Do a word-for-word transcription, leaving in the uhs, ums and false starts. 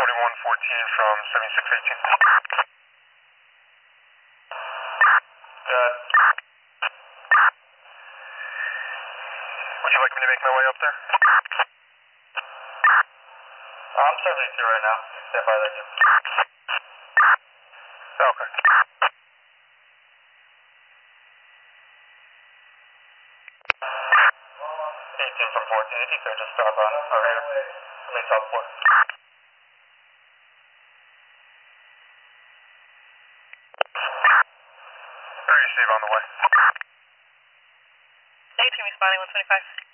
twenty-one fourteen from seventy-six eighteen. Good. Would you like me to make my way up there? Uh, I'm seventy-two right now. Stand by there, Jim. Okay. eighteen from fourteen. If you could just stop on over here. I mean, top floor. Receive on the way. eighteen responding one twenty-five.